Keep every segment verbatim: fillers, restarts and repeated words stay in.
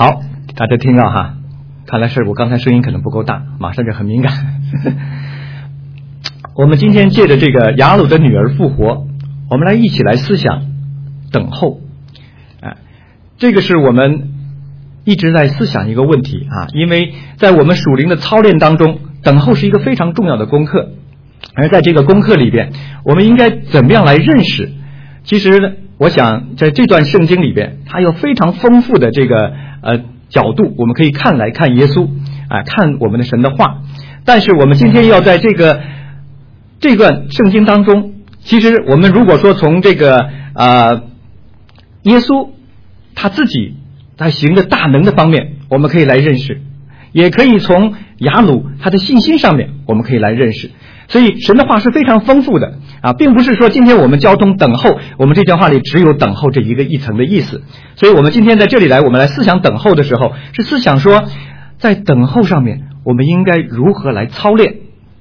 好，大家听到哈，看来是我刚才声音可能不够大，马上就很敏感。我们今天借着这个雅鲁的女儿复活，我们来一起来思想等候。啊，这个是我们一直在思想一个问题啊，因为在我们属灵的操练当中，等候是一个非常重要的功课。而在这个功课里边，我们应该怎么样来认识？其实我想在这段圣经里边，它有非常丰富的这个呃角度，我们可以看来看耶稣啊、呃，看我们的神的话。但是我们今天要在这个这段圣经当中，其实我们如果说从这个呃耶稣他自己他行的大能的方面，我们可以来认识，也可以从雅鲁他的信心上面，我们可以来认识。所以神的话是非常丰富的啊，并不是说今天我们交通等候，我们这段话里只有等候这一个一层的意思。所以我们今天在这里来，我们来思想等候的时候，是思想说在等候上面我们应该如何来操练。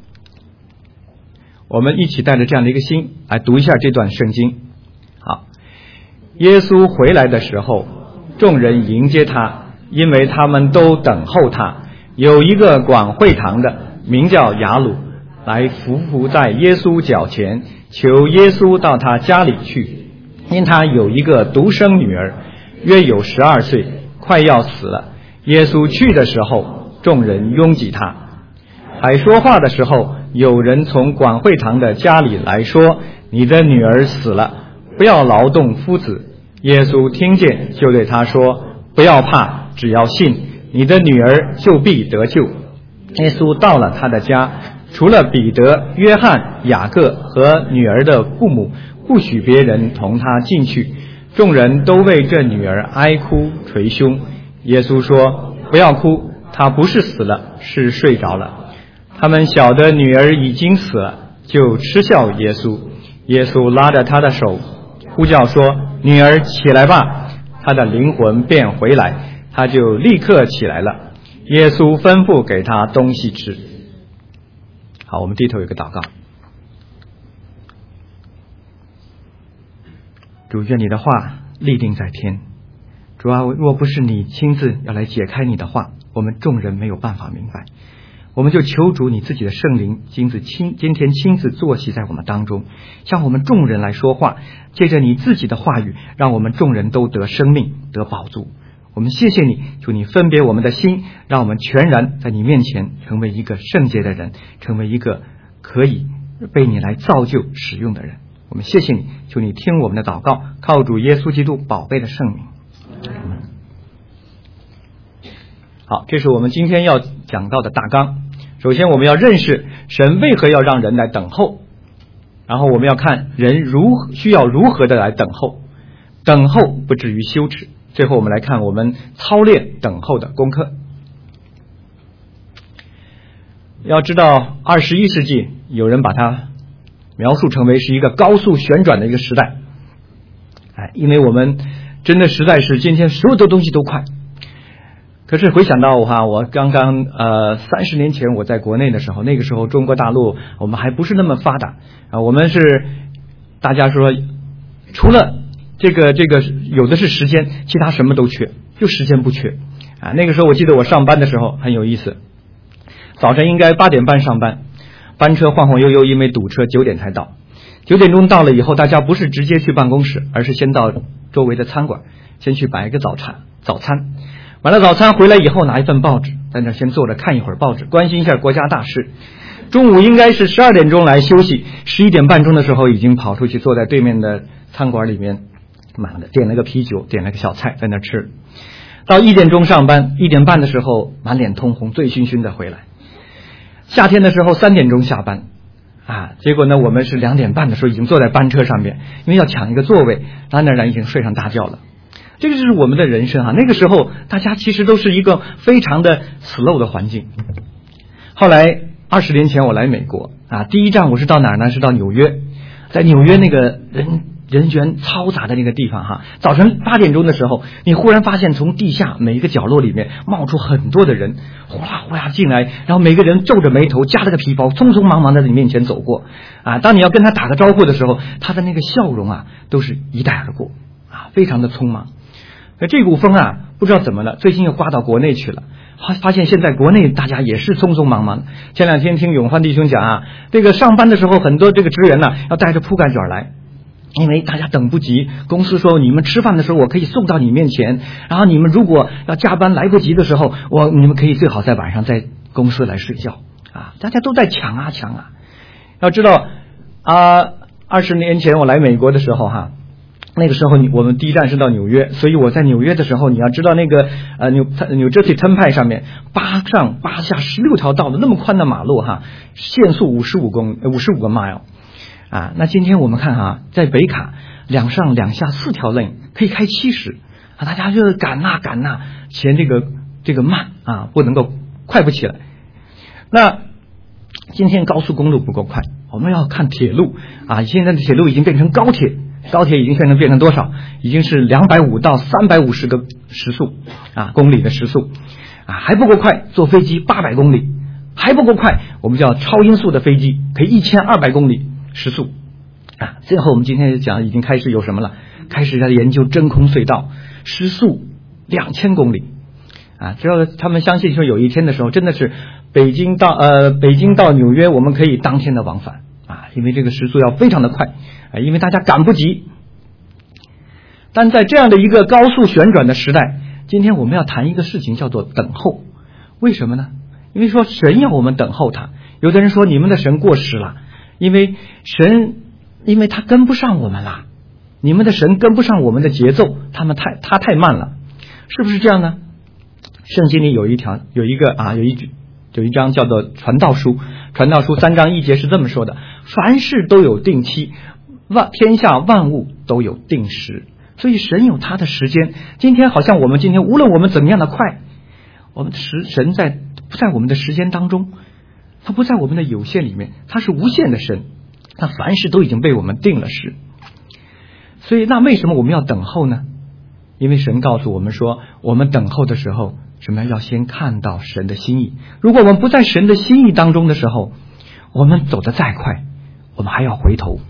我们一起带着这样的一个心来读一下这段圣经。好，耶稣回来的时候，众人迎接他，因为他们都等候他。有一个管会堂的名叫雅鲁，来伏伏在耶稣脚前，求耶稣到他家里去，因他有一个独生女儿，约有十二岁，快要死了。耶稣去的时候，众人拥挤他。还说话的时候，有人从管会堂的家里来说，你的女儿死了，不要劳动夫子。耶稣听见，就对他说，不要怕，只要信，你的女儿就必得救。耶稣到了他的家，除了彼得、约翰、雅各和女儿的父母，不许别人同他进去。众人都为这女儿哀哭捶胸。耶稣说，不要哭，她不是死了，是睡着了。他们晓得女儿已经死了，就嗤笑耶稣。耶稣拉着他的手，呼叫说，女儿起来吧。她的灵魂便回来，她就立刻起来了。耶稣吩咐给她东西吃。好，我们低头有个祷告。主，愿你的话立定在天。主啊，若不是你亲自要来解开你的话，我们众人没有办法明白。我们就求主你自己的圣灵今自亲今天亲自坐席在我们当中，向我们众人来说话，借着你自己的话语，让我们众人都得生命，得饱足。我们谢谢你，求你分别我们的心，让我们全然在你面前成为一个圣洁的人，成为一个可以被你来造就使用的人。我们谢谢你，求你听我们的祷告，靠主耶稣基督宝贝的圣名。好，这是我们今天要讲到的大纲。首先我们要认识神为何要让人来等候，然后我们要看人如需要如何的来等候，等候不至于羞耻。最后我们来看我们操练等候的功课。要知道二十一世纪有人把它描述成为是一个高速旋转的一个时代，哎，因为我们真的实在是今天所有的东西都快。可是回想到哈，我刚刚呃三十年前我在国内的时候，那个时候中国大陆我们还不是那么发达啊，我们是大家说除了这个这个有的是时间，其他什么都缺，就时间不缺啊。那个时候我记得我上班的时候很有意思，早晨应该八点半上班，班车晃晃悠悠，因为堵车九点才到。九点钟到了以后，大家不是直接去办公室，而是先到周围的餐馆，先去摆一个早餐早餐。完了早餐回来以后，拿一份报纸，在那先坐着看一会儿报纸，关心一下国家大事。中午应该是十二点钟来休息，十一点半钟的时候已经跑出去坐在对面的餐馆里面，买了点了个啤酒，点了个小菜在那吃。到一点钟上班，一点半的时候满脸通红，醉醺醺的回来。夏天的时候三点钟下班啊，结果呢我们是两点半的时候已经坐在班车上面，因为要抢一个座位，当然已经睡上大觉了。这个就是我们的人生啊，那个时候大家其实都是一个非常的 slow 的环境。后来二十年前我来美国啊，第一站我是到哪儿呢？是到纽约。在纽约那个人人员嘈杂的那个地方哈，早晨八点钟的时候，你忽然发现从地下每一个角落里面冒出很多的人，呼啦呼啦进来，然后每个人皱着眉头，夹了个皮包，匆匆忙忙的在你面前走过啊。当你要跟他打个招呼的时候，他的那个笑容啊，都是一带而过啊，非常的匆忙。 可这股风啊，不知道怎么了，最近又刮到国内去了。发现现在国内大家也是匆匆忙忙。前两天听永欢弟兄讲啊，这个上班的时候很多这个职员呢、啊、要带着铺盖卷来，因为大家等不及，公司说你们吃饭的时候我可以送到你面前，然后你们如果要加班来不及的时候，我你们可以最好在晚上在公司来睡觉啊！大家都在抢啊抢啊！要知道啊，二十年前我来美国的时候哈。那个时候，我们第一站是到纽约，所以我在纽约的时候，你要知道那个呃纽纽泽西 Turnpike 上面八上八下十六条道路那么宽的马路哈，限速五十五公五十五个 mile 啊。那今天我们看哈，在北卡两上两下四条 lane 可以开七十啊，大家就赶呐赶呐，嫌这个这个慢啊，不能够快不起来。那今天高速公路不够快，我们要看铁路啊，现在的铁路已经变成高铁。高铁已经现在变成多少？已经是两百五到三百五十个时速啊，公里的时速啊，还不够快。坐飞机八百公里还不够快，我们叫超音速的飞机可以一千二百公里时速啊。最后我们今天讲已经开始有什么了？开始在研究真空隧道，时速两千公里啊。只要他们相信说有一天的时候，真的是北京到呃北京到纽约，我们可以当天的往返啊，因为这个时速要非常的快。因为大家赶不及。但在这样的一个高速旋转的时代，今天我们要谈一个事情叫做等候。为什么呢？因为说神要我们等候他。有的人说你们的神过时了，因为神因为他跟不上我们了，你们的神跟不上我们的节奏，他们太他太慢了，是不是这样呢？圣经里有一条有一个啊有一句有一章叫做传道书，传道书三章一节是这么说的：凡事都有定期，万天下万物都有定时，所以神有他的时间。今天好像我们今天无论我们怎么样的快，我们时神在不在我们的时间当中，他不在我们的有限里面，他是无限的神，他凡事都已经被我们定了时。所以那为什么我们要等候呢？因为神告诉我们说，我们等候的时候什么要先看到神的心意。如果我们不在神的心意当中的时候，我们走得再快，我们还要回头。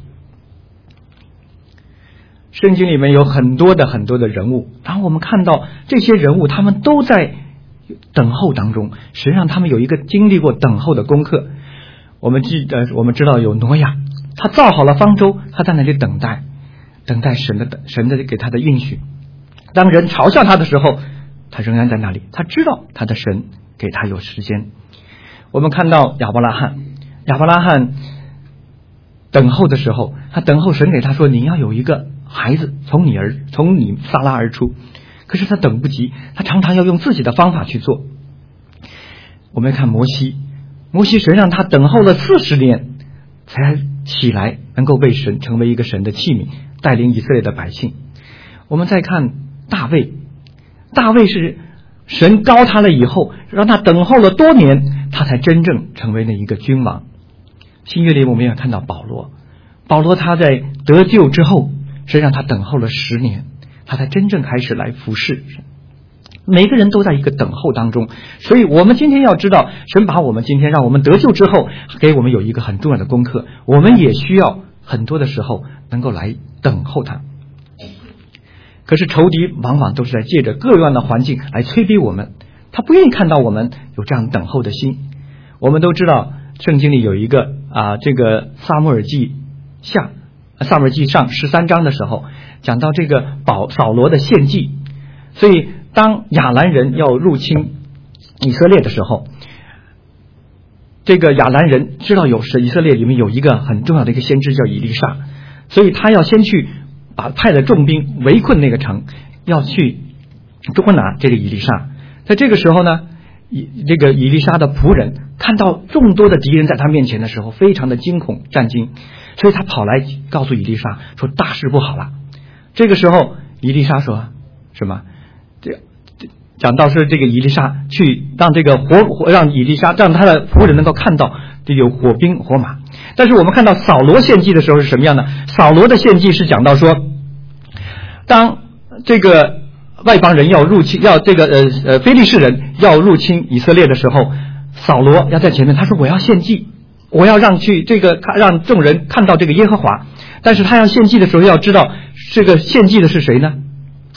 圣经里面有很多的很多的人物，当我们看到这些人物，他们都在等候当中，神让他们有一个经历过等候的功课。我们记得我们知道有挪亚，他造好了方舟，他在那里等待等待神的神的给他的应许。当人嘲笑他的时候，他仍然在那里，他知道他的神给他有时间。我们看到亚伯拉罕，亚伯拉罕等候的时候，他等候神给他说，你要有一个孩子从你而从你撒拉而出。可是他等不及，他常常要用自己的方法去做。我们看摩西，摩西神让他等候了四十年才起来，能够被神成为一个神的器皿，带领以色列的百姓。我们再看大卫，大卫是神膏他了以后，让他等候了多年，他才真正成为了一个君王。新约里我们也看到保罗，保罗他在得救之后，神让他等候了十年，他才真正开始来服侍。每个人都在一个等候当中，所以我们今天要知道，神把我们今天让我们得救之后，给我们有一个很重要的功课，我们也需要很多的时候能够来等候他。可是仇敌往往都是在借着各样的环境来催逼我们，他不愿意看到我们有这样等候的心。我们都知道圣经里有一个啊，这个撒母耳记下撒母耳记上十三章的时候，讲到这个保扫罗的献祭。所以当亚兰人要入侵以色列的时候，这个亚兰人知道有是以色列里面有一个很重要的一个先知叫以利沙，所以他要先去把派了重兵围困那个城，要去捉拿这个以利沙。在这个时候呢，以这个以利沙的仆人看到众多的敌人在他面前的时候，非常的惊恐战惊，所以他跑来告诉以利沙说大事不好了。这个时候以利沙说什么？这讲到是这个以利沙去让这个火让以利沙让他的仆人能够看到这有火兵火马。但是我们看到扫罗献祭的时候是什么样的？扫罗的献祭是讲到说，当这个外邦人要入侵，要这个呃呃非利士人要入侵以色列的时候，扫罗要在前面，他说我要献祭，我要让去这个让众人看到这个耶和华。但是他要献祭的时候，要知道这个献祭的是谁呢？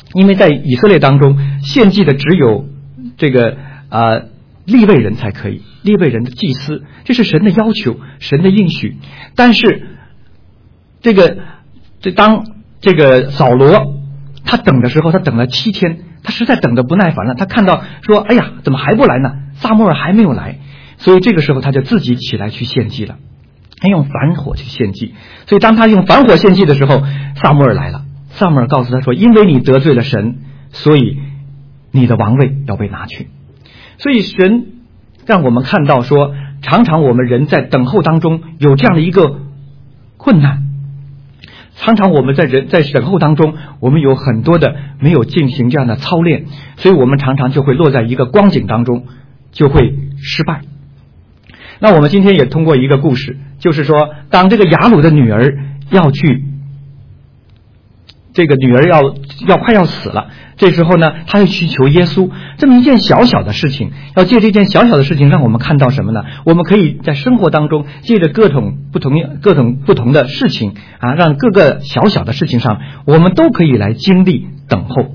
因为在以色列当中，献祭的只有这个呃利未人才可以，利未人的祭司，这是神的要求，神的应许。但是这个这当这个扫罗他等的时候，他等了七天，他实在等得不耐烦了，他看到说，哎呀，怎么还不来呢？撒母耳还没有来，所以这个时候他就自己起来去献祭了，他用反火去献祭。所以当他用反火献祭的时候，撒母耳来了，撒母耳告诉他说，因为你得罪了神，所以你的王位要被拿去。所以神让我们看到说，常常我们人在等候当中有这样的一个困难，常常我们在人在等候当中，我们有很多的没有进行这样的操练，所以我们常常就会落在一个光景当中，就会失败。那我们今天也通过一个故事，就是说当这个雅鲁的女儿要去，这个女儿要要快要死了，这时候呢，她要去求耶稣，这么一件小小的事情，要借这件小小的事情让我们看到什么呢？我们可以在生活当中借着各种不同各种不同的事情啊，让各个小小的事情上，我们都可以来经历等候。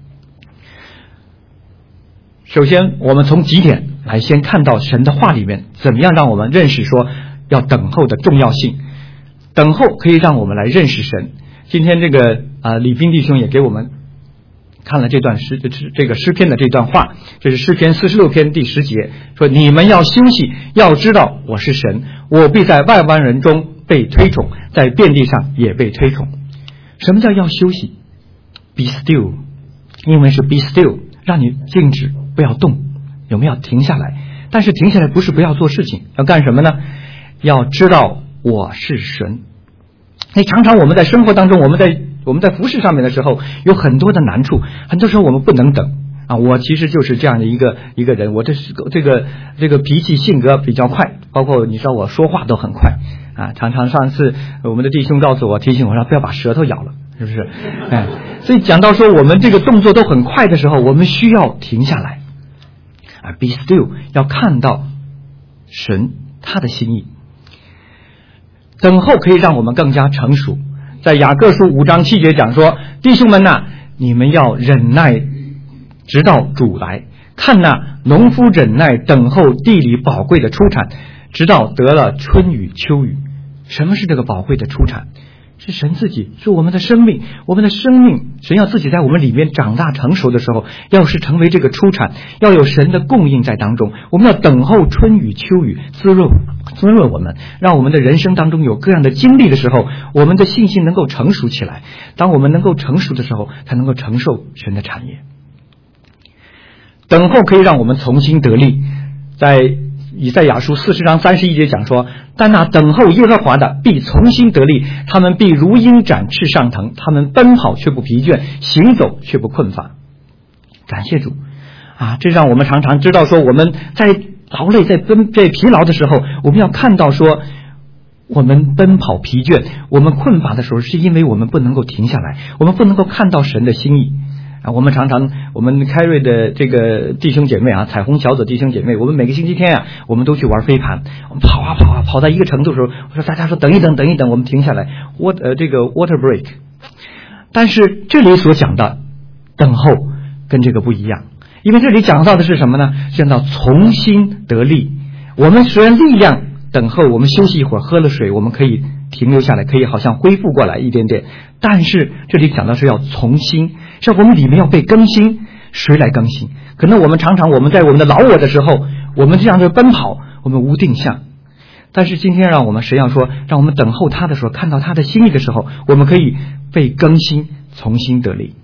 首先我们从几点来先看到神的话里面怎么样让我们认识说要等候的重要性。等候可以让我们来认识神。今天这个啊、呃、李斌弟兄也给我们看了这段诗这个诗篇的这段话，这是诗篇四十六篇第十节，说你们要休息，要知道我是神，我必在万万人中被推崇，在遍地上也被推崇。什么叫要休息？ Be still， 英文是 be still， 让你静止，不要动，有没有停下来？但是停下来不是不要做事情，要干什么呢？要知道我是神。那常常我们在生活当中，我们在我们在服事上面的时候，有很多的难处，很多时候我们不能等啊。我其实就是这样的一个一个人，我这是这个这个脾气性格比较快，包括你知道我说话都很快啊。常常上次我们的弟兄告诉我，提醒我说不要把舌头咬了，是不是？哎，所以讲到说我们这个动作都很快的时候，我们需要停下来啊 ，be still， 要看到神他的心意。等候可以让我们更加成熟。在雅各书五章七节讲说，弟兄们呐、啊，你们要忍耐直到主来。看呐、啊，农夫忍耐等候地里宝贵的出产，直到得了春雨秋雨。什么是这个宝贵的出产？是神自己，是我们的生命，我们的生命，神要自己在我们里面长大成熟的时候，要是成为这个出产，要有神的供应在当中。我们要等候春雨秋雨滋润滋润我们，让我们的人生当中有各样的经历的时候，我们的信心能够成熟起来。当我们能够成熟的时候，才能够承受神的产业。等候可以让我们重新得力。在以赛亚书四十章三十一节讲说，但那等候耶和华的必重新得力，他们必如鹰展翅上腾，他们奔跑却不疲倦，行走却不困乏。感谢主啊！这让我们常常知道说，我们在劳累在奔在疲劳的时候，我们要看到说，我们奔跑疲倦，我们困乏的时候，是因为我们不能够停下来，我们不能够看到神的心意啊。我们常常我们开瑞的这个弟兄姐妹啊，彩虹小组弟兄姐妹，我们每个星期天啊，我们都去玩飞盘，我们跑啊跑啊，跑到一个程度的时候，我说大家说等一等等一等，我们停下来 ，what 呃这个 water break。但是这里所讲的等候跟这个不一样，因为这里讲到的是什么呢？讲到重新得力。我们虽然力量等候，我们休息一会儿，喝了水，我们可以停留下来，可以好像恢复过来一点点。但是这里讲到是要重新，是我们里面要被更新。谁来更新？可能我们常常我们在我们的老我的时候，我们这样的奔跑，我们无定向。但是今天让我们谁要说，让我们等候他的时候，看到他的心意的时候，我们可以被更新，重新得力。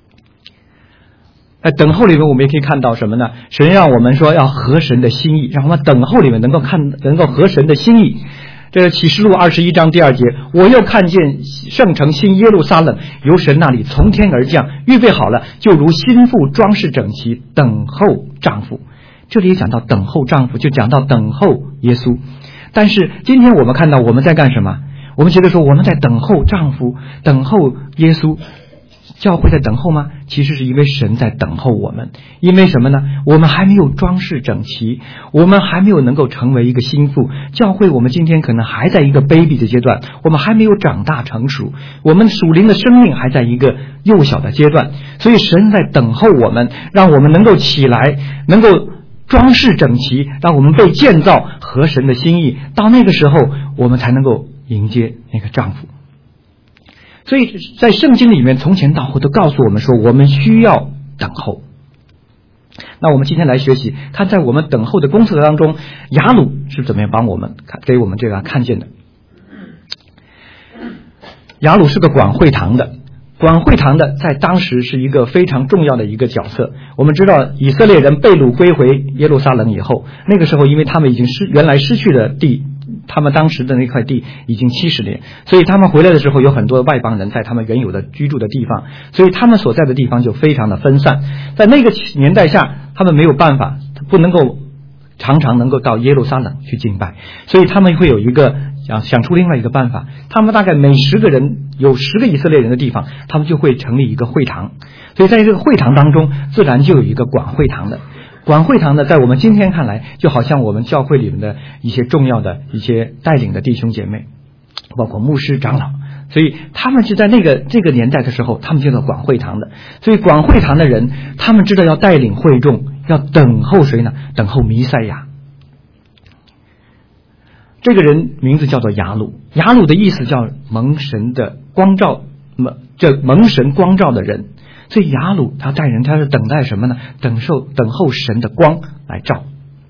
在等候里面，我们也可以看到什么呢？神让我们说要合神的心意，让我们等候里面能够看，能够合神的心意。这是启示录二十一章第二节，我又看见圣城新耶路撒冷由神那里从天而降，预备好了，就如新妇装饰整齐，等候丈夫。这里也讲到等候丈夫，就讲到等候耶稣。但是今天我们看到我们在干什么？我们觉得说我们在等候丈夫，等候耶稣。 教会在等候吗？其实是因为神在等候我们。因为什么呢？我们还没有装饰整齐，我们还没有能够成为一个心腹。教会我们今天可能还在一个 baby 的阶段，我们还没有长大成熟，我们属灵的生命还在一个幼小的阶段。所以神在等候我们，让我们能够起来，能够装饰整齐，让我们被建造合神的心意。到那个时候，我们才能够迎接那个丈夫。所以在圣经里面从前到后都告诉我们说，我们需要等候。那我们今天来学习，看在我们等候的工作当中，雅鲁是怎么样帮我们给我们这个看见的。雅鲁是个管会堂的，管会堂的在当时是一个非常重要的一个角色。我们知道以色列人被掳归回耶路撒冷以后，那个时候因为他们已经失原来失去的地，他们当时的那块地已经七十年，所以他们回来的时候有很多外邦人在他们原有的居住的地方，所以他们所在的地方就非常的分散。在那个年代下，他们没有办法，不能够常常能够到耶路撒冷去敬拜，所以他们会有一个想想出另外一个办法，他们大概每十个人有十个以色列人的地方，他们就会成立一个会堂。所以在这个会堂当中，自然就有一个管会堂的。管会堂呢，在我们今天看来，就好像我们教会里面的一些重要的一些带领的弟兄姐妹，包括牧师长老，所以他们是在那个这个年代的时候，他们就叫管会堂的。所以管会堂的人，他们知道要带领会众，要等候谁呢？等候弥赛亚。这个人名字叫做雅鲁，雅鲁的意思叫蒙神的光照，蒙这蒙神光照的人。所以雅鲁他带人，他是等待什么呢？等受等候神的光来照。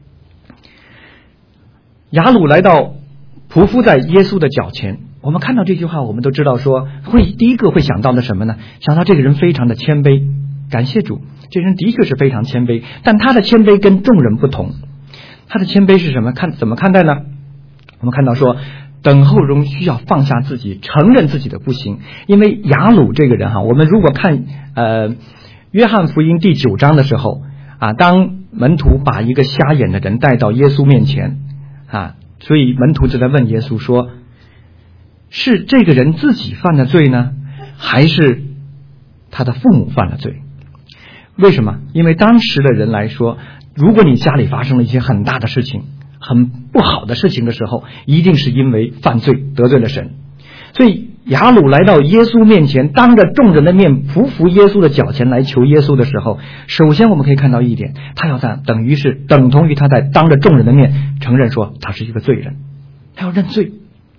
雅鲁来到匍匐在耶稣的脚前，我们看到这句话，我们都知道说会第一个会想到的什么呢？想到这个人非常的谦卑。感谢主，这人的确是非常谦卑，但他的谦卑跟众人不同。他的谦卑是什么？看怎么看待呢？我们看到说，等候中需要放下自己，承认自己的不行。因为雅鲁这个人哈，我们如果看呃约翰福音第九章的时候啊，当门徒把一个瞎眼的人带到耶稣面前啊，所以门徒就在问耶稣说，是这个人自己犯的罪呢，还是他的父母犯了罪？为什么？因为当时的人来说，如果你家里发生了一些很大的事情，很不好的事情的时候，一定是因为犯罪得罪了神。所以雅鲁来到耶稣面前，当着众人的面匍匐耶稣的脚前来求耶稣的时候，首先我们可以看到一点，他要在等于是等同于他在当着众人的面承认说他是一个罪人，他要认罪。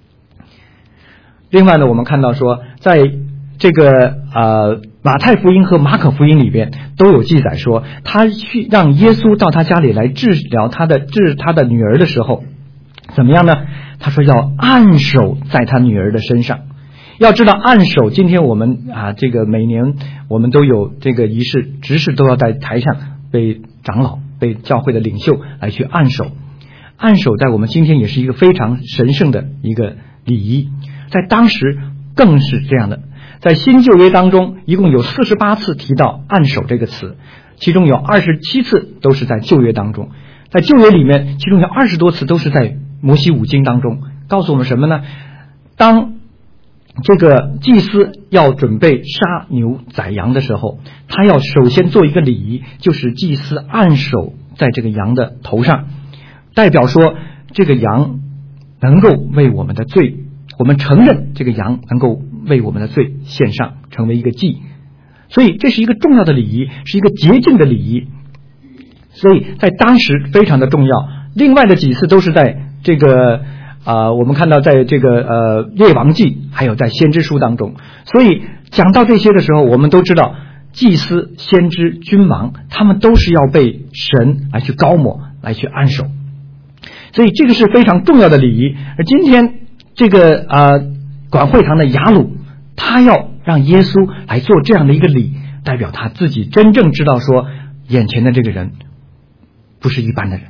另外呢，我们看到说在这个呃马太福音和马可福音里边都有记载说，他去让耶稣到他家里来治疗他的治他的女儿的时候，怎么样呢？他说要按手在他女儿的身上。要知道按手，今天我们啊这个每年我们都有这个仪式，执事都要在台上被长老被教会的领袖来去按手。按手在我们今天也是一个非常神圣的一个礼仪，在当时更是这样的。在新旧约当中一共有四十八次提到按手这个词，其中有二十七次都是在旧约当中。在旧约里面，其中有二十多次都是在摩西五经当中，告诉我们什么呢？当这个祭司要准备杀牛宰羊的时候，他要首先做一个礼仪，就是祭司按手在这个羊的头上，代表说这个羊能够为我们的罪，我们承认这个羊能够为我们的罪献上，成为一个祭。所以这是一个重要的礼仪，是一个洁净的礼仪，所以在当时非常的重要。另外的几次都是在这个啊、呃，我们看到在这个呃列王记还有在先知书当中。所以讲到这些的时候，我们都知道祭司、先知、君王，他们都是要被神来去膏抹，来去按手，所以这个是非常重要的礼仪。而今天这个呃管会堂的雅鲁，他要让耶稣来做这样的一个礼，代表他自己真正知道说眼前的这个人不是一般的人。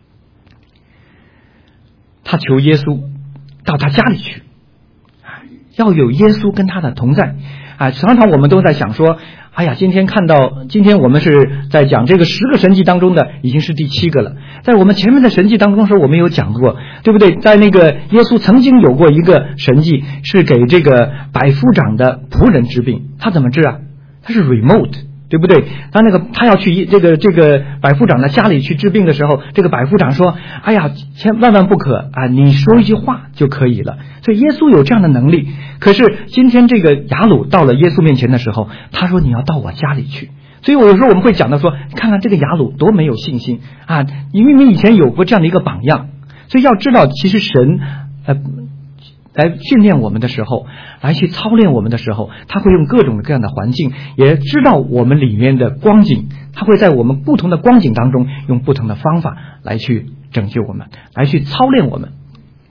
他求耶稣到他家里去，要有耶稣跟他的同在啊！常常我们都在想说，哎呀，今天看到今天我们是在讲这个十个神迹当中的已经是第七个了。在我们前面的神迹当中时候，我们有讲过，对不对？在那个耶稣曾经有过一个神迹，是给这个百夫长的仆人治病。他怎么治啊？ 他是 remote， 对不对？他那个他要去这个这个百夫长的家里去治病的时候，这个百夫长说：“哎呀，千万万不可啊！你说一句话就可以了。”所以耶稣有这样的能力。可是今天这个雅鲁到了耶稣面前的时候，他说：“你要到我家里去。”所以我有时候我们会讲到说，看看这个雅鲁多没有信心啊！因为你以前有过这样的一个榜样，所以要知道，其实神呃来训练我们的时候，来去操练我们的时候，他会用各种各样的环境，也知道我们里面的光景，他会在我们不同的光景当中用不同的方法来去拯救我们，来去操练我们。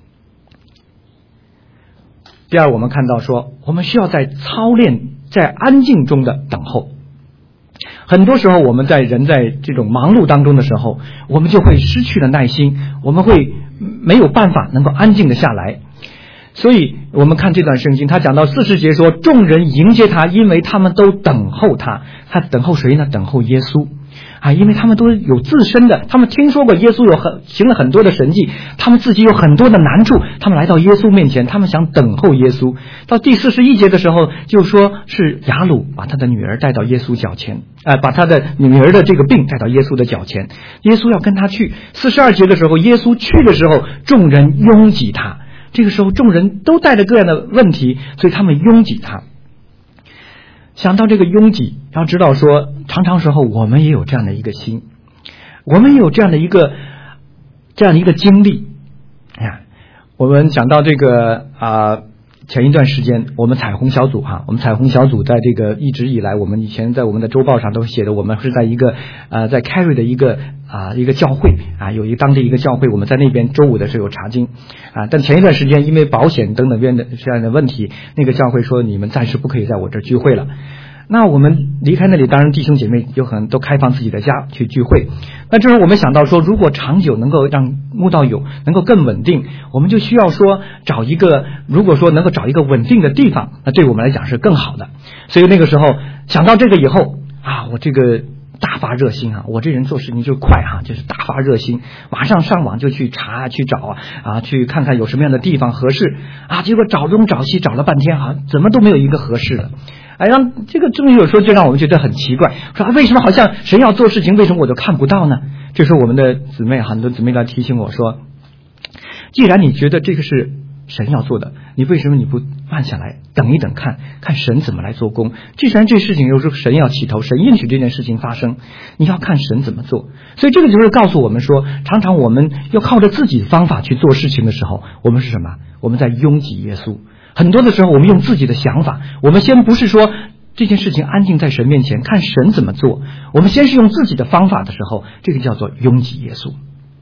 第二，我们看到说，我们需要在操练，在安静中的等候。很多时候我们在人在这种忙碌当中的时候，我们就会失去了耐心，我们会没有办法能够安静的下来。所以我们看这段圣经，他讲到四十节说，众人迎接他，因为他们都等候他。他等候谁呢？等候耶稣啊，因为他们都有自身的，他们听说过耶稣有很行了很多的神迹，他们自己有很多的难处，他们来到耶稣面前，他们想等候耶稣。到第四十一节的时候，就说是雅鲁把他的女儿带到耶稣脚前，呃，把他的女儿的这个病带到耶稣的脚前，耶稣要跟他去。四十二节的时候，耶稣去的时候，众人拥挤他。这个时候众人都带着各样的问题，所以他们拥挤他。想到这个拥挤，要知道说，常常时候我们也有这样的一个心，我们也有这样的一个这样的一个经历。哎呀，我们讲到这个啊、呃，前一段时间我们彩虹小组哈，我们彩虹小组在这个一直以来，我们以前在我们的周报上都写的，我们是在一个呃在 Cary 的一个啊一个教会啊，有一个当地一个教会，我们在那边周五的时候有查经啊，但前一段时间因为保险等等边的这样的问题，那个教会说你们暂时不可以在我这儿聚会了。那我们离开那里，当然弟兄姐妹有很都开放自己的家去聚会。那这时候我们想到说，如果长久能够让慕道友能够更稳定，我们就需要说找一个，如果说能够找一个稳定的地方，那对我们来讲是更好的。所以那个时候想到这个以后啊，我这个大发热心啊，我这人做事情就快哈、啊，就是大发热心，马上上网就去查去找啊啊，去看看有什么样的地方合适啊。结果找东找西找了半天啊，怎么都没有一个合适的。哎，让这个终于有时候就让我们觉得很奇怪，说、啊、为什么好像神要做事情，为什么我都看不到呢？这时候我们的姊妹很多姊妹来提醒我说，既然你觉得这个是神要做的，你为什么你不慢下来等一等，看看神怎么来做工？既然这事情又是神要起头，神允许这件事情发生，你要看神怎么做。所以这个就是告诉我们说，常常我们要靠着自己的方法去做事情的时候，我们是什么？我们在拥挤耶稣。很多的时候我们用自己的想法，我们先不是说这件事情安静在神面前看神怎么做，我们先是用自己的方法的时候，这个叫做拥挤耶稣。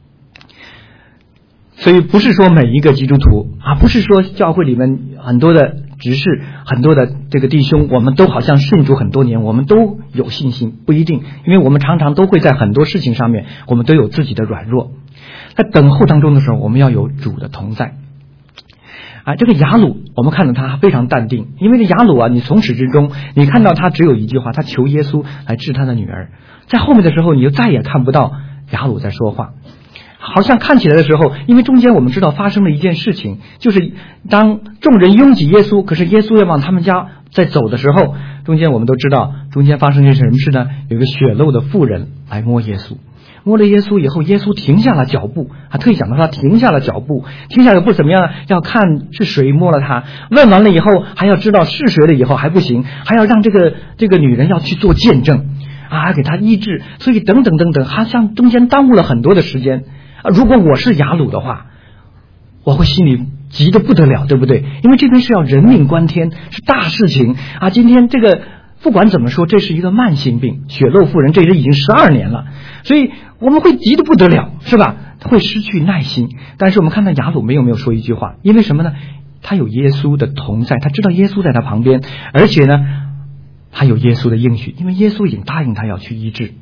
所以不是说每一个基督徒啊，不是说教会里面很多的执事，很多的这个弟兄，我们都好像信主很多年，我们都有信心，不一定，因为我们常常都会在很多事情上面，我们都有自己的软弱。在等候当中的时候，我们要有主的同在。啊，这个雅鲁，我们看到他非常淡定，因为这雅鲁啊，你从始至终，你看到他只有一句话，他求耶稣来治他的女儿。在后面的时候，你就再也看不到雅鲁在说话，好像看起来的时候，因为中间我们知道发生了一件事情，就是当众人拥挤耶稣，可是耶稣要往他们家在走的时候，中间我们都知道，中间发生一件什么事呢？有一个血漏的妇人来摸耶稣。摸了耶稣以后，耶稣停下了脚步，还特意讲到他停下了脚步，停下脚步怎么样呢？要看是谁摸了他，问完了以后还要知道是谁了以后还不行，还要让这个这个女人要去做见证啊，还给他医治，所以等等等等，好像中间耽误了很多的时间啊。如果我是雅鲁的话，我会心里急得不得了，对不对？因为这边是要人命关天，是大事情啊。今天这个不管怎么说，这是一个慢性病，血漏妇人这人已经十二年了，所以我们会急得不得了，是吧？会失去耐心。但是我们看到雅鲁没有没有说一句话，因为什么呢？他有耶稣的同在，他知道耶稣在他旁边，而且呢，他有耶稣的应许，因为耶稣已经答应他要去医治。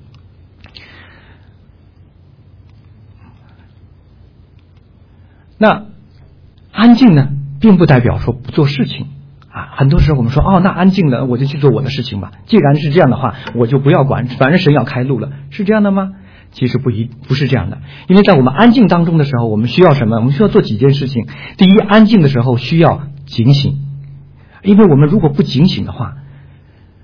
那安静呢，并不代表说不做事情啊。很多时候我们说，哦，那安静了，我就去做我的事情吧。既然是这样的话，我就不要管，反正神要开路了，是这样的吗？其实不一不是这样的。因为在我们安静当中的时候，我们需要什么？我们需要做几件事情。第一，安静的时候需要警醒，因为我们如果不警醒的话，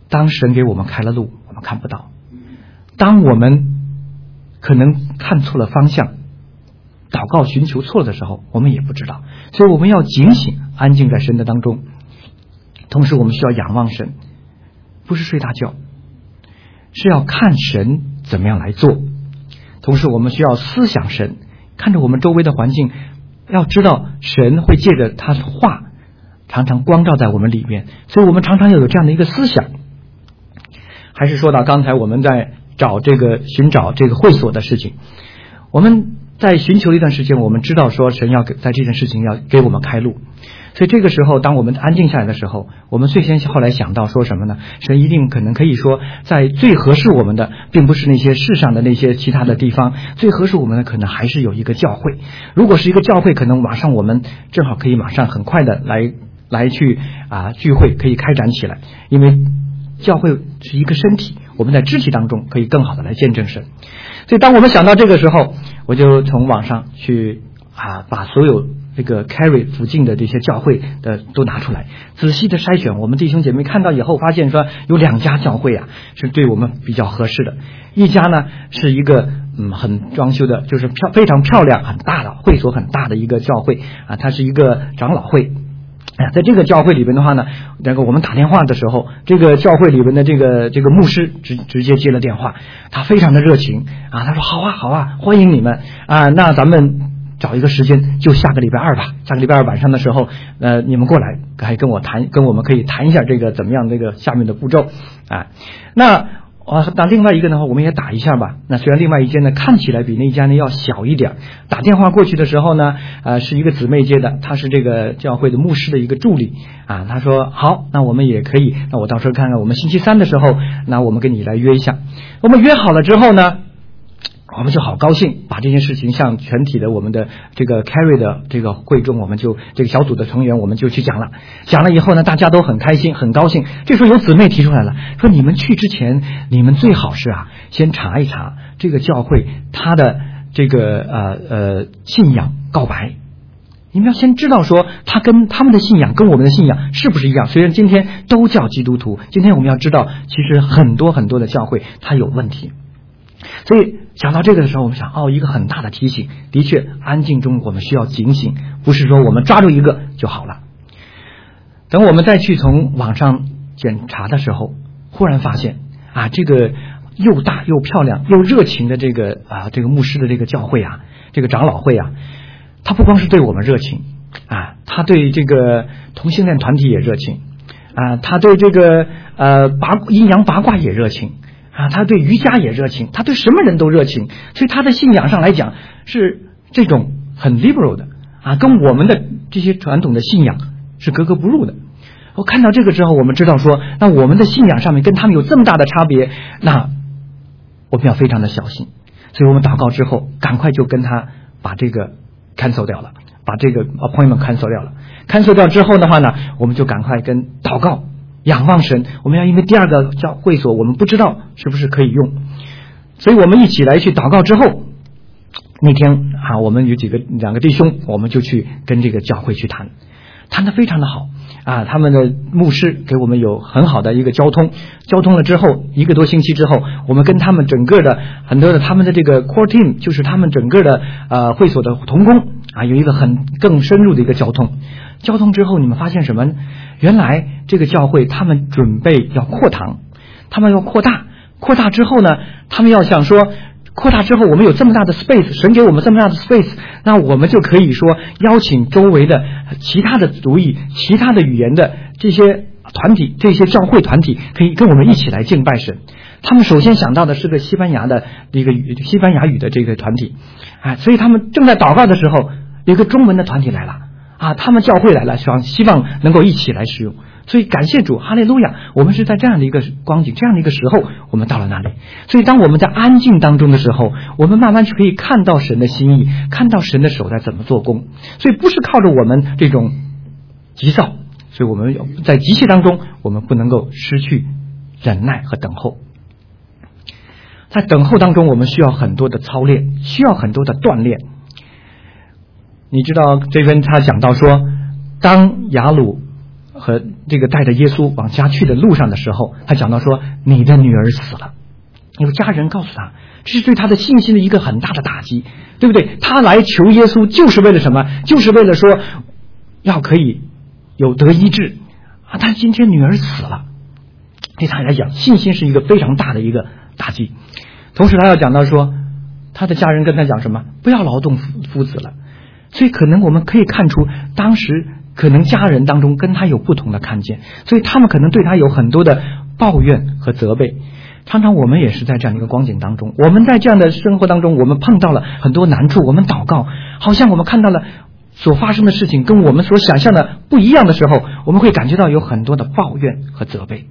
当神给我们开了路，我们看不到；当我们可能看错了方向，祷告寻求错了的时候，我们也不知道。所以我们要警醒，安静在神的当中。同时我们需要仰望神，不是睡大觉，是要看神怎么样来做。同时我们需要思想神，看着我们周围的环境，要知道神会借着他的话常常光照在我们里面，所以我们常常要有这样的一个思想。还是说到刚才我们在找这个寻找这个会所的事情，我们在寻求一段时间，我们知道说神要给在这件事情要给我们开路，所以这个时候当我们安静下来的时候，我们最先后来想到说什么呢？神一定可能可以说在最合适我们的并不是那些世上的那些其他的地方，最合适我们的可能还是有一个教会。如果是一个教会，可能马上我们正好可以马上很快的来来去啊聚会可以开展起来，因为教会是一个身体，我们在肢体当中可以更好的来见证神。所以当我们想到这个时候，我就从网上去啊把所有这个 Cary 附近的这些教会的都拿出来，仔细的筛选。我们弟兄姐妹看到以后发现说有两家教会啊是对我们比较合适的，一家呢是一个嗯很装修的，就是漂非常漂亮很大的会所，很大的一个教会啊，它是一个长老会。在这个教会里边的话呢，那个我们打电话的时候，这个教会里边的这个这个牧师直直接接了电话，他非常的热情啊，他说好啊好啊，欢迎你们啊，那咱们找一个时间，就下个礼拜二吧，下个礼拜二晚上的时候，呃，你们过来，还跟我谈，跟我们可以谈一下这个怎么样这个下面的步骤啊。那啊，那另外一个的话，我们也打一下吧。那虽然另外一间呢看起来比那一家呢要小一点，打电话过去的时候呢，呃，是一个姊妹接的，他是这个教会的牧师的一个助理啊。他说好，那我们也可以，那我到时候看看，我们星期三的时候，那我们跟你来约一下。我们约好了之后呢，我们就好高兴，把这件事情向全体的我们的这个 Cary 的这个会中，我们就这个小组的成员，我们就去讲了。讲了以后呢，大家都很开心，很高兴。这时候有姊妹提出来了，说你们去之前，你们最好是啊，先查一查这个教会他的这个呃呃信仰告白。你们要先知道说他跟他们的信仰跟我们的信仰是不是一样。虽然今天都叫基督徒，今天我们要知道，其实很多很多的教会它有问题。所以想到这个的时候，我们想哦，一个很大的提醒，的确安静中我们需要警醒，不是说我们抓住一个就好了。等我们再去从网上检查的时候，忽然发现啊，这个又大又漂亮又热情的这个啊这个牧师的这个教会啊，这个长老会啊，他不光是对我们热情啊，他对这个同性恋团体也热情啊，他对这个呃八阴阳八卦也热情啊，他对瑜伽也热情，他对什么人都热情，所以他的信仰上来讲是这种很 liberal 的啊，跟我们的这些传统的信仰是格格不入的。我看到这个之后，我们知道说，那我们的信仰上面跟他们有这么大的差别，那我们要非常的小心。所以我们祷告之后，赶快就跟他把这个 cancel 掉了，把这个 appointment cancel 掉了。cancel 掉之后的话呢，我们就赶快跟祷告。仰望神，我们要因为第二个教会所我们不知道是不是可以用，所以我们一起来去祷告之后，那天啊，我们有几个两个弟兄，我们就去跟这个教会去谈，谈得非常的好啊，他们的牧师给我们有很好的一个交通，交通了之后一个多星期之后，我们跟他们整个的很多的他们的这个 core team， 就是他们整个的呃会所的同工啊，有一个很更深入的一个交通。交通之后，你们发现什么？原来这个教会他们准备要扩堂，他们要扩大，扩大之后呢，他们要想说，扩大之后我们有这么大的 space， 神给我们这么大的 space， 那我们就可以说邀请周围的其他的族裔、其他的语言的这些团体、这些教会团体，可以跟我们一起来敬拜神。他们首先想到的是个西班牙的一个语西班牙语的这个团体，啊，所以他们正在祷告的时候，有一个中文的团体来了。啊，他们教会来了，想希望能够一起来使用，所以感谢主，哈利路亚！我们是在这样的一个光景，这样的一个时候，我们到了那里。所以当我们在安静当中的时候，我们慢慢就可以看到神的心意，看到神的手在怎么做工。所以不是靠着我们这种急躁，所以我们在急切当中，我们不能够失去忍耐和等候。在等候当中，我们需要很多的操练，需要很多的锻炼。你知道这边他讲到说，当雅鲁和这个带着耶稣往家去的路上的时候，他讲到说你的女儿死了。有家人告诉他，这是对他的信心的一个很大的打击，对不对？他来求耶稣就是为了什么？就是为了说要可以有得医治啊！但今天女儿死了，对他来讲信心是一个非常大的一个打击。同时他要讲到说他的家人跟他讲什么？不要劳动夫子了。所以可能我们可以看出当时可能家人当中跟他有不同的看见，所以他们可能对他有很多的抱怨和责备。常常我们也是在这样的一个光景当中，我们在这样的生活当中，我们碰到了很多难处，我们祷告，好像我们看到了所发生的事情跟我们所想象的不一样的时候，我们会感觉到有很多的抱怨和责备。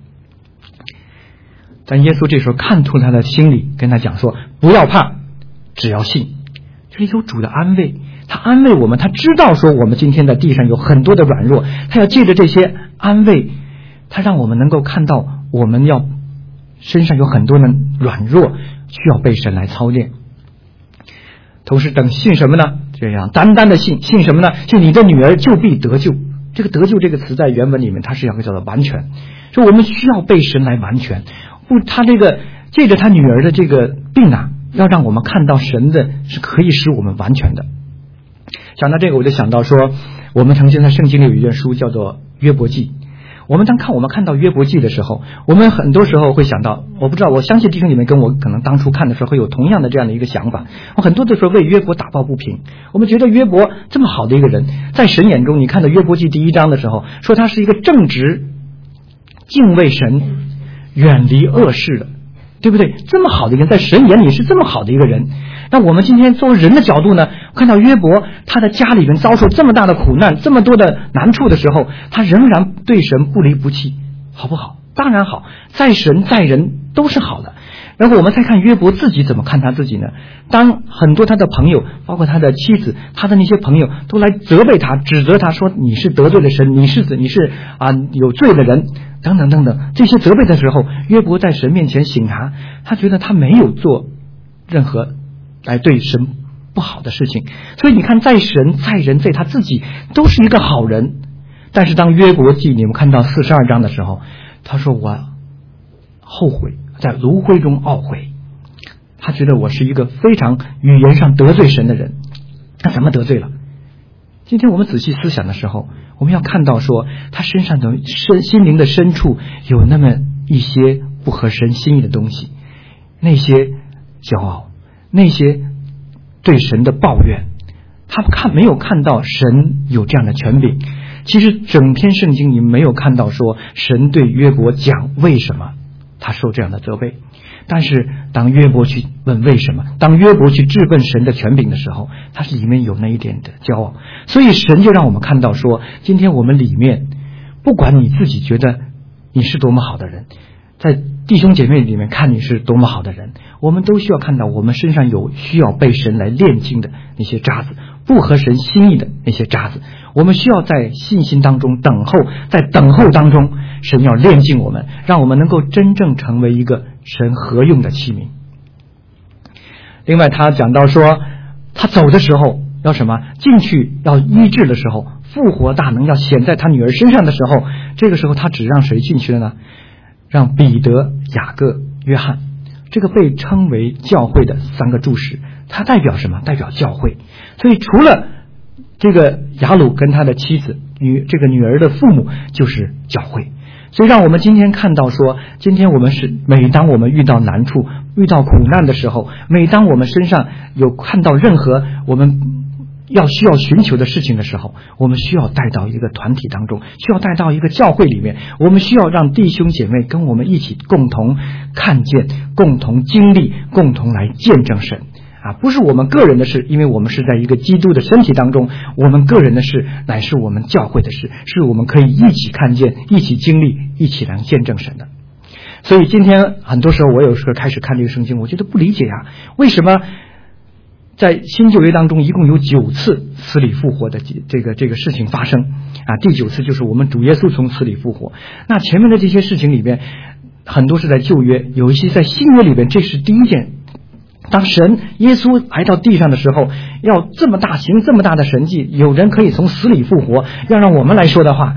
但耶稣这时候看透他的心理，跟他讲说不要怕，只要信。这里有主的安慰，他安慰我们，他知道说我们今天在地上有很多的软弱，他要借着这些安慰，他让我们能够看到我们要身上有很多的软弱需要被神来操练。同时等信什么呢？这样单单的信，信什么呢？就你的女儿就必得救。这个得救这个词在原文里面它是要叫做完全，所以我们需要被神来完全。不，他这个借着他女儿的这个病啊，要让我们看到神的是可以使我们完全的。讲到这个我就想到说，我们曾经在圣经里有一卷书叫做约伯记。我们当看我们看到约伯记的时候，我们很多时候会想到，我不知道，我相信弟兄你们跟我可能当初看的时候会有同样的这样的一个想法。我很多的时候为约伯打抱不平，我们觉得约伯这么好的一个人，在神眼中，你看到约伯记第一章的时候，说他是一个正直、敬畏神、远离恶事的，对不对？这么好的一个人，在神眼里是这么好的一个人。那我们今天作为人的角度呢，看到约伯他的家里面遭受这么大的苦难，这么多的难处的时候，他仍然对神不离不弃，好不好？当然好，在神在人都是好的。然后我们再看约伯自己怎么看他自己呢？当很多他的朋友，包括他的妻子，他的那些朋友都来责备他，指责他说你是得罪了神，你是你是啊有罪的人，等等等等，这些责备的时候，约伯在神面前省察，他觉得他没有做任何来对神不好的事情。所以你看，在神在人在他自己都是一个好人。但是当约伯记你们看到四十二章的时候，他说我后悔，在炉灰中懊悔。他觉得我是一个非常语言上得罪神的人。他怎么得罪了？今天我们仔细思想的时候，我们要看到说他身上的深心灵的深处有那么一些不合神心意的东西，那些骄傲，那些对神的抱怨，他看没有看到神有这样的权柄。其实整篇圣经你没有看到说神对约伯讲为什么他受这样的责备。但是当约伯去问为什么，当约伯去质问神的权柄的时候，他是里面有那一点的骄傲。所以神就让我们看到说，今天我们里面不管你自己觉得你是多么好的人，在弟兄姐妹里面看你是多么好的人，我们都需要看到我们身上有需要被神来炼净的那些渣子，不合神心意的那些渣子。我们需要在信心当中等候，在等候当中神要炼净我们，让我们能够真正成为一个神合用的器皿。另外他讲到说他走的时候要什么？进去要医治的时候，复活大能要显在他女儿身上的时候，这个时候他只让谁进去了呢？让彼得、雅各、约翰，这个被称为教会的三个柱石，它代表什么？代表教会。所以除了这个雅鲁跟他的妻子女这个女儿的父母就是教会。所以让我们今天看到说，今天我们是每当我们遇到难处遇到苦难的时候，每当我们身上有看到任何我们要需要寻求的事情的时候，我们需要带到一个团体当中，需要带到一个教会里面，我们需要让弟兄姐妹跟我们一起共同看见，共同经历，共同来见证神啊，不是我们个人的事，因为我们是在一个基督的身体当中，我们个人的事乃是我们教会的事，是我们可以一起看见，一起经历，一起来见证神的。所以今天很多时候我有时候开始看这个圣经，我觉得不理解啊，为什么在新旧约当中一共有九次死里复活的这个这个事情发生啊，第九次就是我们主耶稣从死里复活。那前面的这些事情里边很多是在旧约，有一些在新约里边，这是第一件。当神耶稣来到地上的时候，要这么大行这么大的神迹，有人可以从死里复活，要让我们来说的话，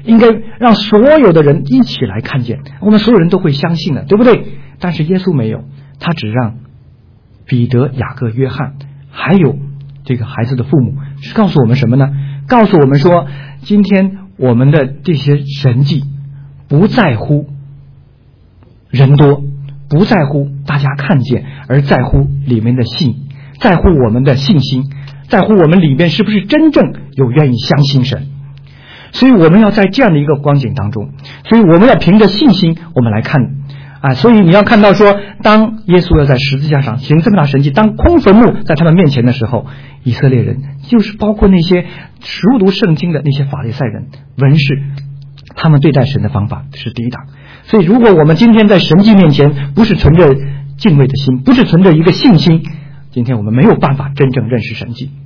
应该让所有的人一起来看见，我们所有人都会相信的，对不对？但是耶稣没有，他只让彼得、雅各、约翰还有这个孩子的父母是告诉我们什么呢？告诉我们说，今天我们的这些神迹不在乎人多，不在乎大家看见，而在乎里面的信，在乎我们的信心，在乎我们里面是不是真正有愿意相信神。所以我们要在这样的一个光景当中，所以我们要凭着信心我们来看啊，所以你要看到说，当耶稣要在十字架上行这么大神迹，当空坟墓在他们面前的时候，以色列人就是包括那些熟读圣经的那些法利赛人、文士，他们对待神的方法是抵挡。所以如果我们今天在神迹面前不是存着敬畏的心，不是存着一个信心，今天我们没有办法真正认识神迹。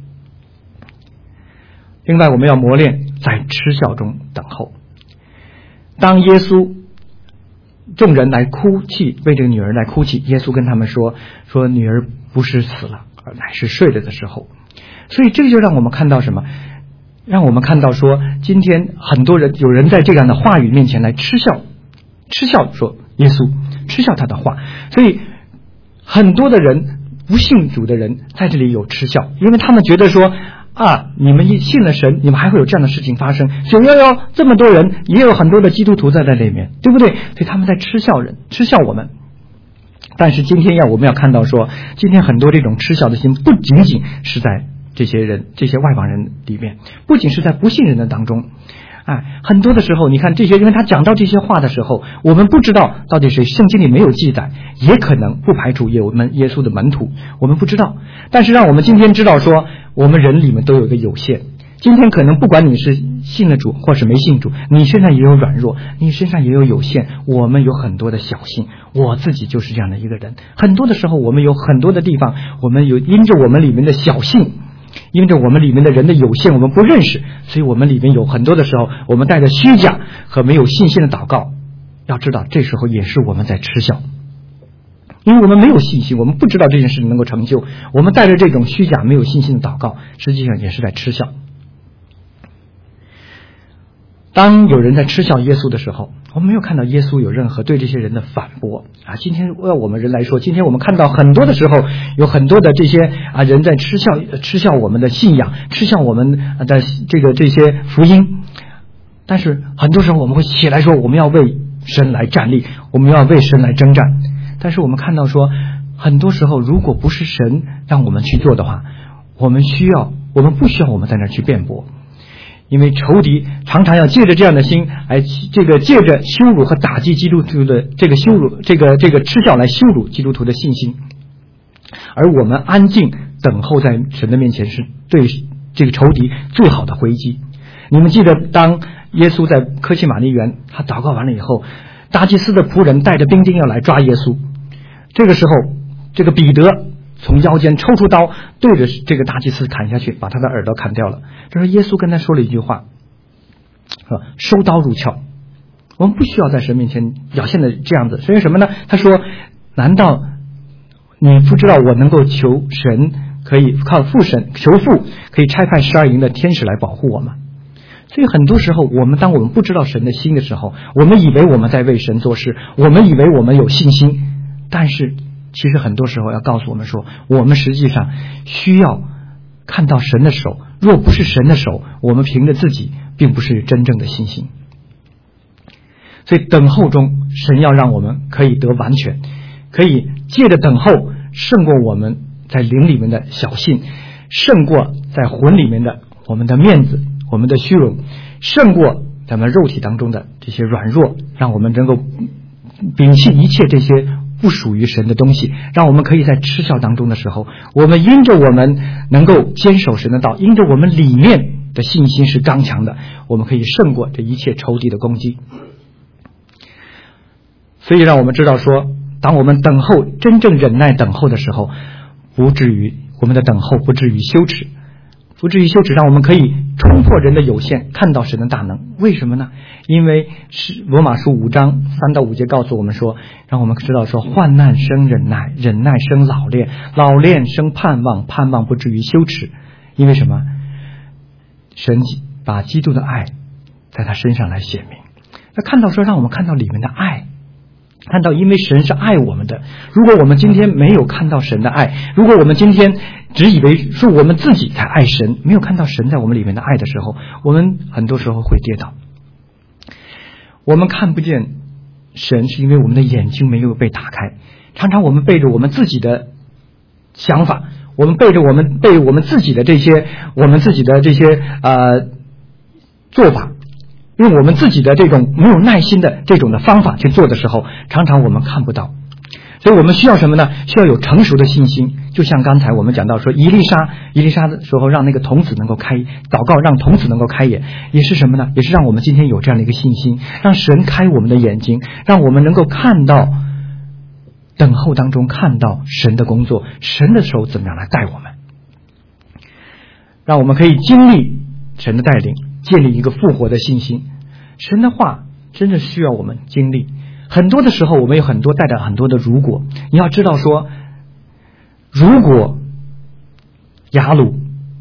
另外我们要磨练在嗤笑中等候。当耶稣众人来哭泣，为这个女儿来哭泣，耶稣跟他们说说女儿不是死了，而乃是睡了的时候。所以这就让我们看到什么？让我们看到说，今天很多人有人在这样的话语面前来嗤笑，嗤笑说耶稣，嗤笑他的话。所以很多的人不信主的人在这里有嗤笑，因为他们觉得说啊，你们一信了神，你们还会有这样的事情发生。九幺幺这么多人，也有很多的基督徒在在里面，对不对？所以他们在嗤笑人，嗤笑我们。但是今天要我们要看到说，今天很多这种嗤笑的心，不仅仅是在这些人、这些外邦人里面，不仅是在不信人的当中。哎，很多的时候，你看这些，因为他讲到这些话的时候，我们不知道到底谁，圣经里没有记载，也可能不排除也有门耶稣的门徒，我们不知道。但是让我们今天知道说，我们人里面都有一个有限。今天可能不管你是信了主或是没信主，你身上也有软弱，你身上也有有限，我们有很多的小信，我自己就是这样的一个人。很多的时候我们有很多的地方，我们有因着我们里面的小信，因着我们里面的人的有限，我们不认识，所以我们里面有很多的时候，我们带着虚假和没有信心的祷告。要知道这时候也是我们在嗤笑，因为我们没有信心，我们不知道这件事能够成就，我们带着这种虚假没有信心的祷告，实际上也是在嗤笑。当有人在嗤笑耶稣的时候，我们没有看到耶稣有任何对这些人的反驳啊。今天要我们人来说，今天我们看到很多的时候，有很多的这些啊人在嗤笑嗤笑我们的信仰，嗤笑我们的这个这些福音。但是很多时候我们会起来说，我们要为神来站立，我们要为神来征战。但是我们看到说，很多时候如果不是神让我们去做的话，我们需要我们不需要我们在那儿去辩驳。因为仇敌常常要借着这样的心来，这个借着羞辱和打击基督徒的这个羞辱，这个这个嗤笑来羞辱基督徒的信心，而我们安静等候在神的面前，是对这个仇敌最好的回击。你们记得，当耶稣在科西玛尼园，他祷告完了以后，大祭司的仆人带着兵丁要来抓耶稣，这个时候，这个彼得从腰间抽出刀，对着这个大祭司砍下去，把他的耳朵砍掉了。这时候耶稣跟他说了一句话，说收刀入鞘。我们不需要在神面前表现的这样子，所以什么呢？他说，难道你不知道我能够求神可以靠父神求父可以差派十二营的天使来保护我吗？所以很多时候我们当我们不知道神的心的时候，我们以为我们在为神做事，我们以为我们有信心，但是其实很多时候要告诉我们说，我们实际上需要看到神的手，若不是神的手，我们凭着自己并不是真正的信心。所以等候中，神要让我们可以得完全，可以借着等候胜过我们在灵里面的小信，胜过在魂里面的我们的面子，我们的虚荣，胜过咱们肉体当中的这些软弱，让我们能够摒弃一切这些不属于神的东西，让我们可以在嗤笑当中的时候，我们因着我们能够坚守神的道，因着我们里面的信心是刚强的，我们可以胜过这一切仇敌的攻击。所以让我们知道说，当我们等候真正忍耐等候的时候，不至于我们的等候不至于羞耻，不至于羞耻，让我们可以冲破人的有限，看到神的大能。为什么呢？因为是罗马书五章三到五节告诉我们说，让我们知道说，患难生忍耐，忍耐生老练，老练生盼望，盼望不至于羞耻。因为什么？神把基督的爱在他身上来显明。那看到说，让我们看到里面的爱，看到因为神是爱我们的。如果我们今天没有看到神的爱，如果我们今天只以为是我们自己才爱神，没有看到神在我们里面的爱的时候，我们很多时候会跌倒。我们看不见神，是因为我们的眼睛没有被打开。常常我们背着我们自己的想法，我们背着我们背我们自己的这些我们自己的这些呃做法，用我们自己的这种没有耐心的这种的方法去做的时候，常常我们看不到。所以我们需要什么呢？需要有成熟的信心。就像刚才我们讲到说，以利沙以利沙的时候让那个童子能够开祷告，让童子能够开眼，也是什么呢？也是让我们今天有这样的一个信心，让神开我们的眼睛，让我们能够看到等候当中看到神的工作，神的手怎么样来带我们，让我们可以经历神的带领，建立一个复活的信心。神的话真的需要我们经历。很多的时候我们有很多带着很多的如果，你要知道说，如果雅鲁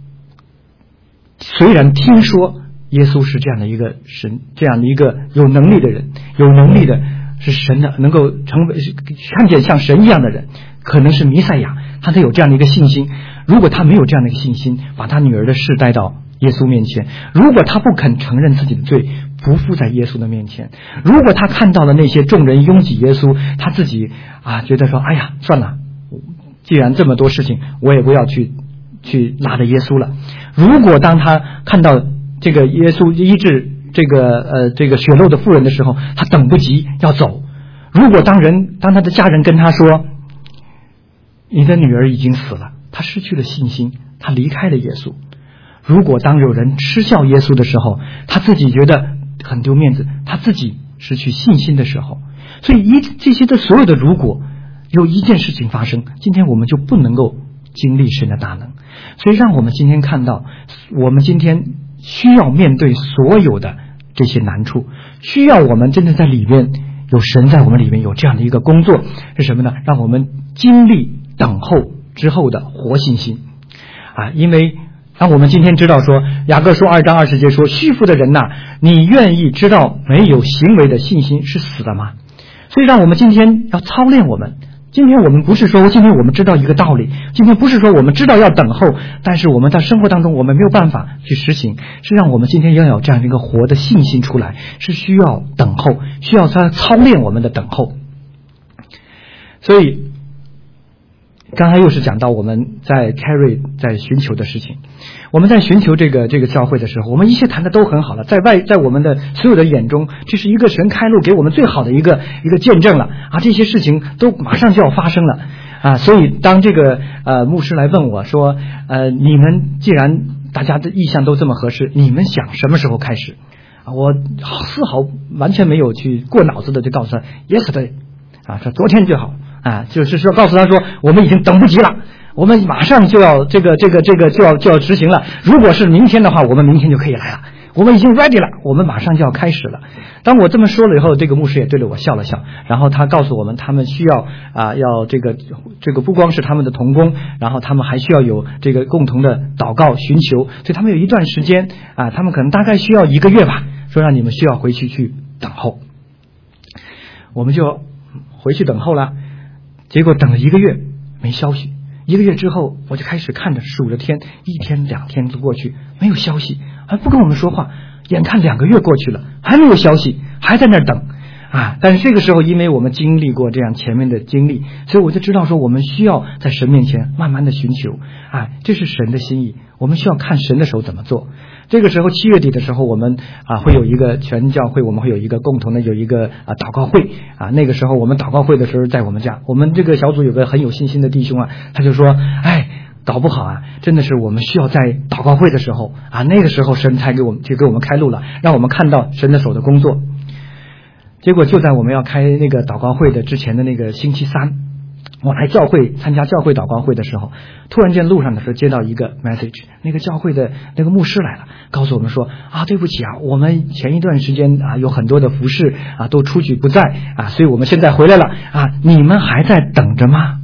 虽然听说耶稣是这样的一个神，这样的一个有能力的人，有能力的是神的，能够成为看见像神一样的人，可能是弥赛亚，他得有这样的一个信心。如果他没有这样的一个信心，把他女儿的事带到耶稣面前，如果他不肯承认自己的罪，不负在耶稣的面前，如果他看到了那些众人拥挤耶稣，他自己啊觉得说，哎呀算了，既然这么多事情，我也不要去去拉着耶稣了。如果当他看到这个耶稣医治这个呃这个血漏的妇人的时候，他等不及要走。如果当人当他的家人跟他说，你的女儿已经死了，他失去了信心，他离开了耶稣。如果当有人嗤笑耶稣的时候，他自己觉得很丢面子，他自己失去信心的时候，所以一这些的所有的如果有一件事情发生，今天我们就不能够经历神的大能。所以让我们今天看到，我们今天需要面对所有的这些难处，需要我们真的在里面有神在我们里面有这样的一个工作，是什么呢？让我们经历等候之后的活信心啊！因为让我们今天知道说，雅各书二章二十节说，虚浮的人呐、啊，你愿意知道没有行为的信心是死的吗？所以让我们今天要操练我们。今天我们不是说今天我们知道一个道理，今天不是说我们知道要等候，但是我们在生活当中我们没有办法去实行，是让我们今天要有这样一个活的信心出来，是需要等候，需要他操练我们的等候。所以刚才又是讲到我们在 carry 在寻求的事情，我们在寻求这个这个教会的时候，我们一切谈的都很好了，在外在我们的所有的眼中，这是一个神开路给我们最好的一个一个见证了啊！这些事情都马上就要发生了啊！所以当这个呃牧师来问我说，呃，你们既然大家的意向都这么合适，你们想什么时候开始？啊，我丝毫完全没有去过脑子的就告诉他 yesterday 啊，说昨天就好。啊，就是说告诉他说，我们已经等不及了，我们马上就要这个这个这个就要就要执行了。如果是明天的话，我们明天就可以来了，我们已经 ready 了，我们马上就要开始了。当我这么说了以后，这个牧师也对着我笑了笑，然后他告诉我们，他们需要啊要这个这个不光是他们的同工，然后他们还需要有这个共同的祷告寻求，所以他们有一段时间啊，他们可能大概需要一个月吧，说让你们需要回去去等候，我们就回去等候了。结果等了一个月没消息，一个月之后我就开始看着数着天，一天两天就过去，没有消息，还不跟我们说话，眼看两个月过去了，还没有消息，还在那儿等啊！但是这个时候，因为我们经历过这样前面的经历，所以我就知道说，我们需要在神面前慢慢的寻求，啊，这是神的心意，我们需要看神的手怎么做。这个时候七月底的时候，我们啊会有一个全教会，我们会有一个共同的有一个啊祷告会啊。那个时候我们祷告会的时候，在我们家，我们这个小组有个很有信心的弟兄啊，他就说，哎，搞不好啊，真的是我们需要在祷告会的时候啊，那个时候神才给我们就给我们开路了，让我们看到神的手的工作。结果就在我们要开那个祷告会的之前的那个星期三，我来教会参加教会祷告会的时候，突然间路上的时候接到一个 message， 那个教会的那个牧师来了，告诉我们说啊，对不起啊，我们前一段时间啊有很多的服事啊都出去不在啊，所以我们现在回来了啊，你们还在等着吗？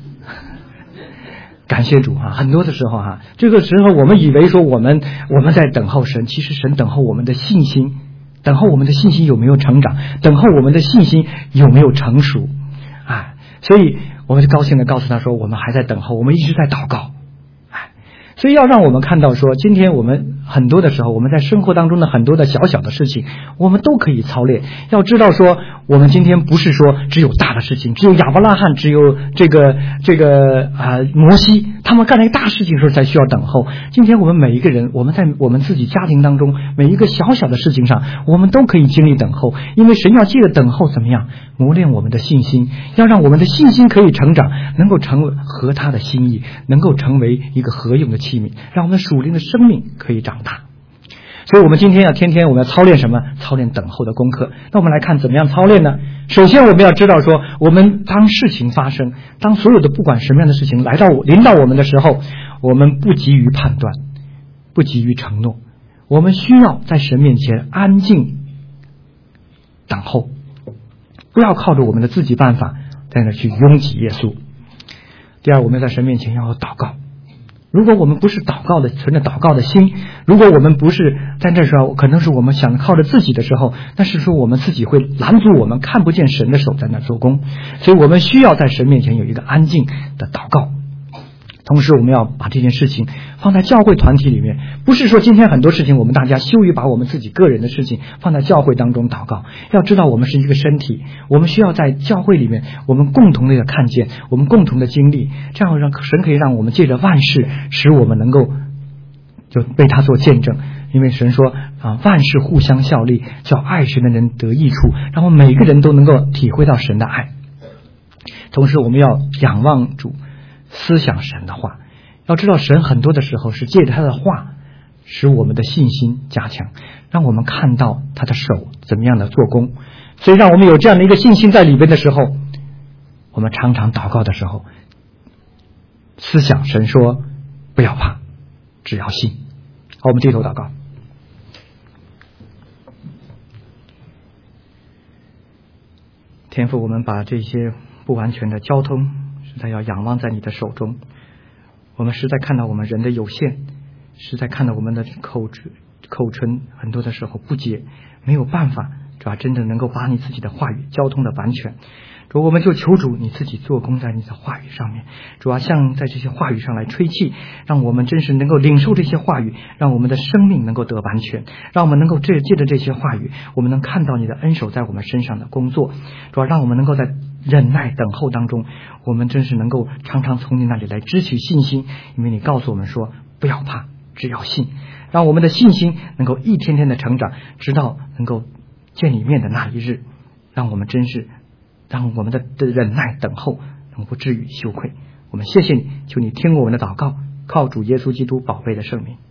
感谢主啊！很多的时候哈、啊，这个时候我们以为说我们我们在等候神，其实神等候我们的信心等候我们的信心有没有成长，等候我们的信心有没有成熟啊。所以我们就高兴的告诉他说，我们还在等候，我们一直在祷告。哎，所以要让我们看到说，今天我们很多的时候，我们在生活当中的很多的小小的事情，我们都可以操练。要知道说，我们今天不是说只有大的事情，只有亚伯拉罕，只有这个这个啊、呃、摩西，他们干那个大事情的时候才需要等候。今天我们每一个人，我们在我们自己家庭当中每一个小小的事情上，我们都可以经历等候，因为神要借着等候怎么样磨练我们的信心，要让我们的信心可以成长，能够成为合他的心意，能够成为一个合用的器皿，让我们属灵的生命可以长大。所以我们今天要天天我们要操练什么？操练等候的功课。那我们来看怎么样操练呢？首先我们要知道说，我们当事情发生，当所有的不管什么样的事情来到临到我们的时候，我们不急于判断，不急于承诺，我们需要在神面前安静等候，不要靠着我们的自己办法在那去拥挤耶稣。第二，我们在神面前要有祷告。如果我们不是祷告的，存着祷告的心，如果我们不是在这时候，可能是我们想靠着自己的时候，那是说我们自己会拦阻我们看不见神的手在那做工。所以我们需要在神面前有一个安静的祷告。同时我们要把这件事情放在教会团体里面，不是说今天很多事情我们大家羞于把我们自己个人的事情放在教会当中祷告。要知道我们是一个身体，我们需要在教会里面我们共同的看见，我们共同的经历，这样让神可以让我们借着万事使我们能够就被他做见证。因为神说啊，万事互相效力，叫爱神的人得益处，然后每个人都能够体会到神的爱。同时我们要仰望主，思想神的话。要知道神很多的时候是借着他的话使我们的信心加强，让我们看到他的手怎么样的做工。所以让我们有这样的一个信心在里边的时候，我们常常祷告的时候思想神说不要怕，只要信。好，我们低头祷告。天父，我们把这些不完全的交通实在要仰望在你的手中。我们实在看到我们人的有限，实在看到我们的口口唇很多的时候不洁，没有办法主要真的能够把你自己的话语交通的完全。主，我们就求主你自己做工在你的话语上面，主要像在这些话语上来吹气，让我们真是能够领受这些话语，让我们的生命能够得完全，让我们能够借借着这些话语，我们能看到你的恩手在我们身上的工作。主要让我们能够在忍耐等候当中，我们真是能够常常从你那里来支取信心，因为你告诉我们说不要怕，只要信。让我们的信心能够一天天的成长，直到能够见你面的那一日，让我们真是让我们的忍耐等候能不至于羞愧。我们谢谢你，求你听我们的祷告，靠主耶稣基督宝贝的圣名。